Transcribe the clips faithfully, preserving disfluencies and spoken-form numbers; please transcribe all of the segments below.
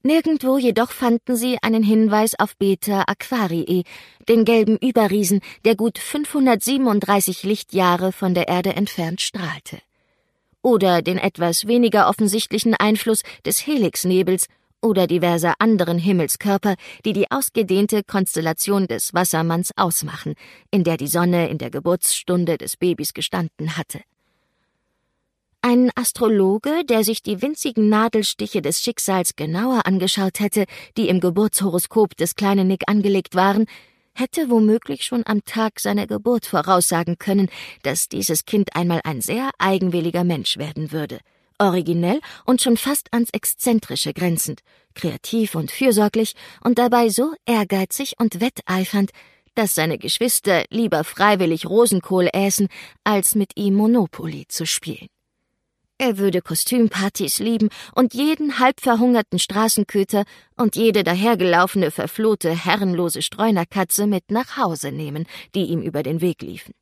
Nirgendwo jedoch fanden sie einen Hinweis auf Beta Aquarii, den gelben Überriesen, der gut fünfhundertsiebenunddreißig Lichtjahre von der Erde entfernt strahlte. Oder den etwas weniger offensichtlichen Einfluss des Helixnebels oder diverser anderen Himmelskörper, die die ausgedehnte Konstellation des Wassermanns ausmachen, in der die Sonne in der Geburtsstunde des Babys gestanden hatte. Ein Astrologe, der sich die winzigen Nadelstiche des Schicksals genauer angeschaut hätte, die im Geburtshoroskop des kleinen Nick angelegt waren, hätte womöglich schon am Tag seiner Geburt voraussagen können, dass dieses Kind einmal ein sehr eigenwilliger Mensch werden würde, originell und schon fast ans Exzentrische grenzend, kreativ und fürsorglich und dabei so ehrgeizig und wetteifernd, dass seine Geschwister lieber freiwillig Rosenkohl äßen, als mit ihm Monopoly zu spielen. Er würde Kostümpartys lieben und jeden halbverhungerten Straßenköter und jede dahergelaufene, verflohte, herrenlose Streunerkatze mit nach Hause nehmen, die ihm über den Weg liefen.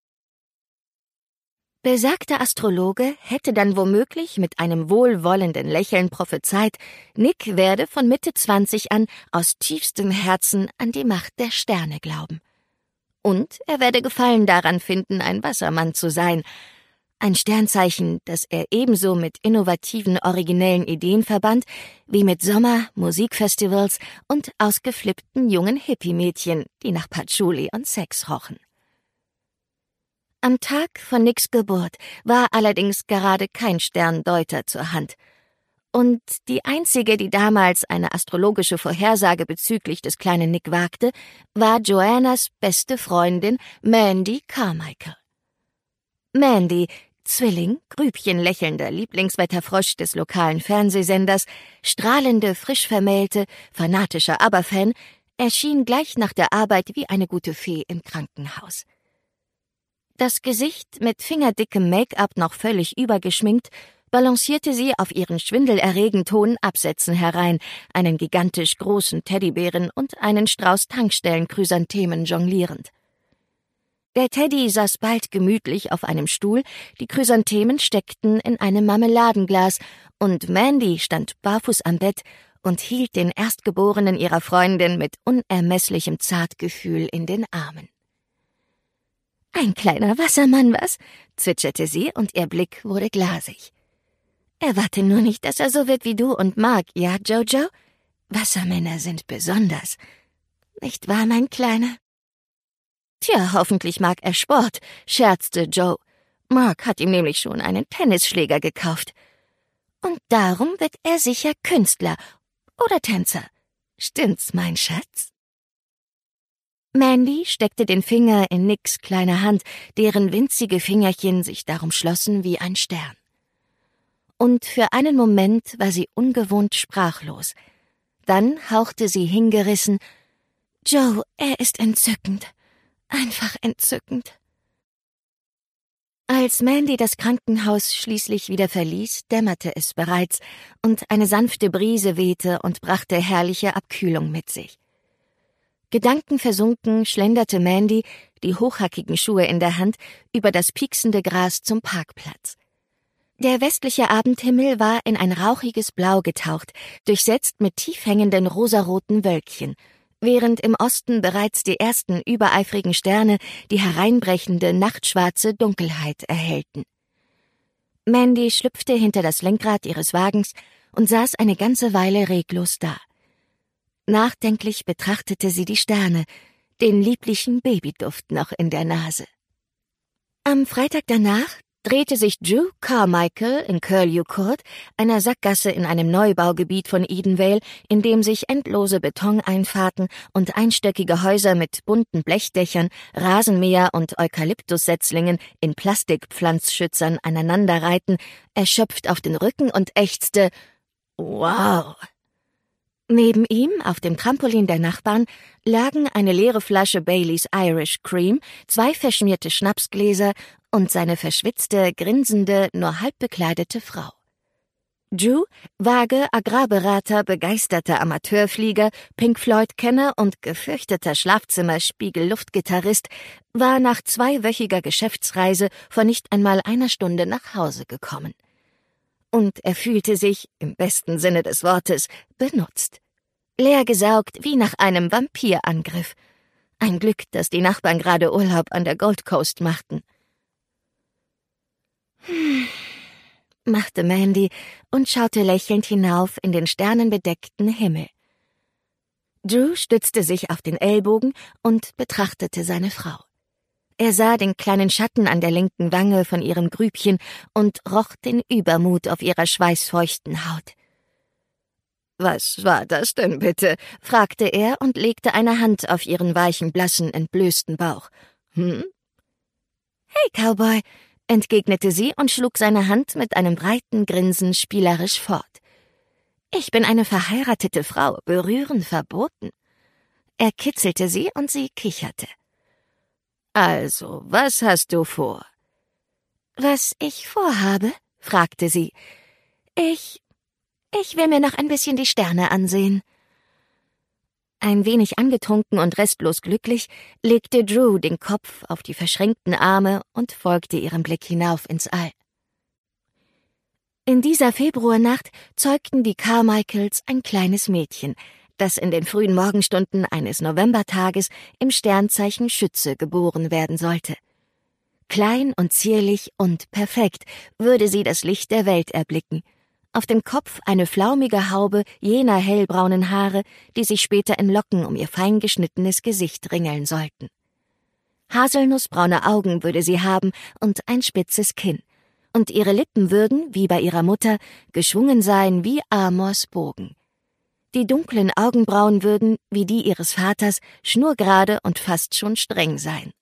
Besagter Astrologe hätte dann womöglich mit einem wohlwollenden Lächeln prophezeit, Nick werde von Mitte zwanzig an aus tiefstem Herzen an die Macht der Sterne glauben. Und er werde Gefallen daran finden, ein Wassermann zu sein, ein Sternzeichen, das er ebenso mit innovativen, originellen Ideen verband, wie mit Sommer-, Musikfestivals und ausgeflippten jungen Hippie-Mädchen, die nach Patchouli und Sex rochen. Am Tag von Nicks Geburt war allerdings gerade kein Sterndeuter zur Hand. Und die einzige, die damals eine astrologische Vorhersage bezüglich des kleinen Nick wagte, war Joannas beste Freundin Mandy Carmichael. Mandy, Zwilling, grübchenlächelnder Lieblingswetterfrosch des lokalen Fernsehsenders, strahlende, frisch vermählte, fanatischer ABBA-Fan, erschien gleich nach der Arbeit wie eine gute Fee im Krankenhaus. Das Gesicht mit fingerdickem Make-up noch völlig übergeschminkt, balancierte sie auf ihren schwindelerregend hohen Absätzen herein, einen gigantisch großen Teddybären und einen Strauß Tankstellen-Chrysanthemen jonglierend. Der Teddy saß bald gemütlich auf einem Stuhl, die Chrysanthemen steckten in einem Marmeladenglas, und Mandy stand barfuß am Bett und hielt den Erstgeborenen ihrer Freundin mit unermesslichem Zartgefühl in den Armen. »Ein kleiner Wassermann, was?« zwitscherte sie, und ihr Blick wurde glasig. »Erwarte nur nicht, dass er so wird wie du und Mark, ja, Jojo? Wassermänner sind besonders. Nicht wahr, mein Kleiner?« »Tja, hoffentlich mag er Sport«, scherzte Joe. »Mark hat ihm nämlich schon einen Tennisschläger gekauft. Und darum wird er sicher Künstler oder Tänzer. Stimmt's, mein Schatz?« Mandy steckte den Finger in Nicks kleine Hand, deren winzige Fingerchen sich darum schlossen wie ein Stern. Und für einen Moment war sie ungewohnt sprachlos. Dann hauchte sie hingerissen, »Joe, er ist entzückend. Einfach entzückend.« Als Mandy das Krankenhaus schließlich wieder verließ, dämmerte es bereits, und eine sanfte Brise wehte und brachte herrliche Abkühlung mit sich. Gedankenversunken schlenderte Mandy, die hochhackigen Schuhe in der Hand, über das pieksende Gras zum Parkplatz. Der westliche Abendhimmel war in ein rauchiges Blau getaucht, durchsetzt mit tief hängenden rosaroten Wölkchen, während im Osten bereits die ersten übereifrigen Sterne die hereinbrechende, nachtschwarze Dunkelheit erhellten. Mandy schlüpfte hinter das Lenkrad ihres Wagens und saß eine ganze Weile reglos da. Nachdenklich betrachtete sie die Sterne, den lieblichen Babyduft noch in der Nase. Am Freitag danach drehte sich Drew Carmichael in Curlew Court, einer Sackgasse in einem Neubaugebiet von Edenvale, in dem sich endlose Betoneinfahrten und einstöckige Häuser mit bunten Blechdächern, Rasenmäher und Eukalyptussetzlingen in Plastikpflanzschützern aneinanderreihten, erschöpft auf den Rücken und ächzte »Wow!« Neben ihm, auf dem Trampolin der Nachbarn, lagen eine leere Flasche Baileys Irish Cream, zwei verschmierte Schnapsgläser und seine verschwitzte, grinsende, nur halb bekleidete Frau. Drew, vage Agrarberater, begeisterter Amateurflieger, Pink Floyd-Kenner und gefürchteter Schlafzimmer-Spiegel-Luftgitarrist, war nach zweiwöchiger Geschäftsreise vor nicht einmal einer Stunde nach Hause gekommen. und er fühlte sich, im besten Sinne des Wortes, benutzt. Leergesaugt wie nach einem Vampirangriff. Ein Glück, dass die Nachbarn gerade Urlaub an der Gold Coast machten. Hm, machte Mandy und schaute lächelnd hinauf in den sternenbedeckten Himmel. Drew stützte sich auf den Ellbogen und betrachtete seine Frau. Er sah den kleinen Schatten an der linken Wange von ihrem Grübchen und roch den Übermut auf ihrer schweißfeuchten Haut. »Was war das denn bitte?« fragte er und legte eine Hand auf ihren weichen, blassen, entblößten Bauch. »Hm?« »Hey, Cowboy«, entgegnete sie und schlug seine Hand mit einem breiten Grinsen spielerisch fort. »Ich bin eine verheiratete Frau, berühren verboten.« Er kitzelte sie und sie kicherte. »Also, was hast du vor?« »Was ich vorhabe?« fragte sie. »Ich... ich will mir noch ein bisschen die Sterne ansehen.« Ein wenig angetrunken und restlos glücklich legte Drew den Kopf auf die verschränkten Arme und folgte ihrem Blick hinauf ins All. In dieser Februarnacht zeugten die Carmichaels ein kleines Mädchen, das in den frühen Morgenstunden eines Novembertages im Sternzeichen Schütze geboren werden sollte. Klein und zierlich und perfekt würde sie das Licht der Welt erblicken. Auf dem Kopf eine flaumige Haube jener hellbraunen Haare, die sich später in Locken um ihr fein geschnittenes Gesicht ringeln sollten. Haselnussbraune Augen würde sie haben und ein spitzes Kinn. Und ihre Lippen würden, wie bei ihrer Mutter, geschwungen sein wie Amors Bogen. Die dunklen Augenbrauen würden, wie die ihres Vaters, schnurgerade und fast schon streng sein.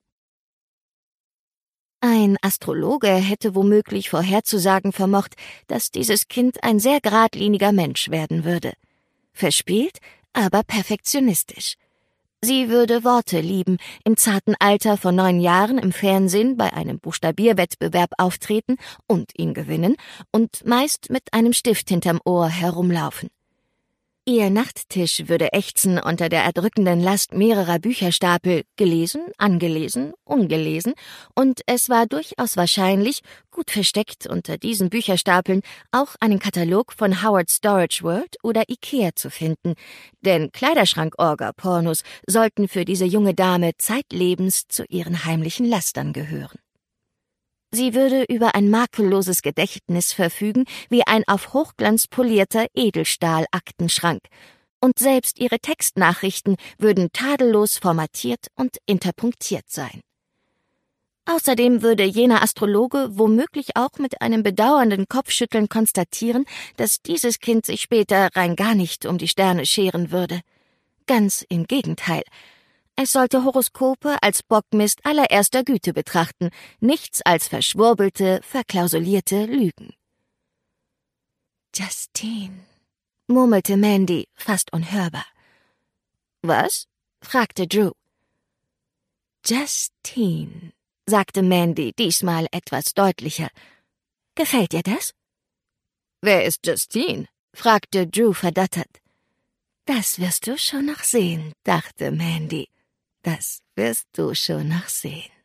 Ein Astrologe hätte womöglich vorherzusagen vermocht, dass dieses Kind ein sehr geradliniger Mensch werden würde. Verspielt, aber perfektionistisch. Sie würde Worte lieben, im zarten Alter von neun Jahren im Fernsehen bei einem Buchstabierwettbewerb auftreten und ihn gewinnen und meist mit einem Stift hinterm Ohr herumlaufen. Ihr Nachttisch würde ächzen unter der erdrückenden Last mehrerer Bücherstapel, gelesen, angelesen, ungelesen, und es war durchaus wahrscheinlich, gut versteckt unter diesen Bücherstapeln, auch einen Katalog von Howard Storage World oder Ikea zu finden, denn Kleiderschrank-Orga-Pornos sollten für diese junge Dame zeitlebens zu ihren heimlichen Lastern gehören. Sie würde über ein makelloses Gedächtnis verfügen wie ein auf Hochglanz polierter Edelstahl-Aktenschrank, und selbst ihre Textnachrichten würden tadellos formatiert und interpunktiert sein. Außerdem würde jener Astrologe womöglich auch mit einem bedauernden Kopfschütteln konstatieren, dass dieses Kind sich später rein gar nicht um die Sterne scheren würde. Ganz im Gegenteil. Es sollte Horoskope als Bockmist allererster Güte betrachten, nichts als verschwurbelte, verklausulierte Lügen. »Justine«, murmelte Mandy, fast unhörbar. »Was?« fragte Drew. »Justine«, sagte Mandy, diesmal etwas deutlicher. »Gefällt dir das?« »Wer ist Justine?« fragte Drew verdattert. »Das wirst du schon noch sehen«, dachte Mandy. »Das wirst du schon noch sehen.«